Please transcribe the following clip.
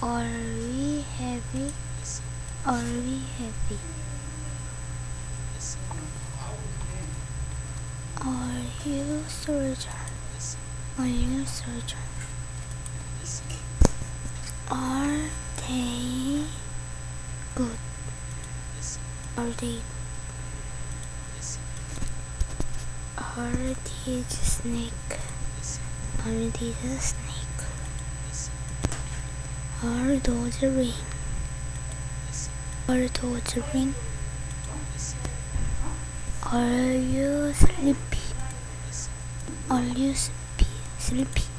Are we happy? Are we happy? Are you soldier? Are you soldier? Are they good? Are they? Are these snake? Are these a snake? Are those a ring? Are those a ring? Are you sleepy? Are you sleepy?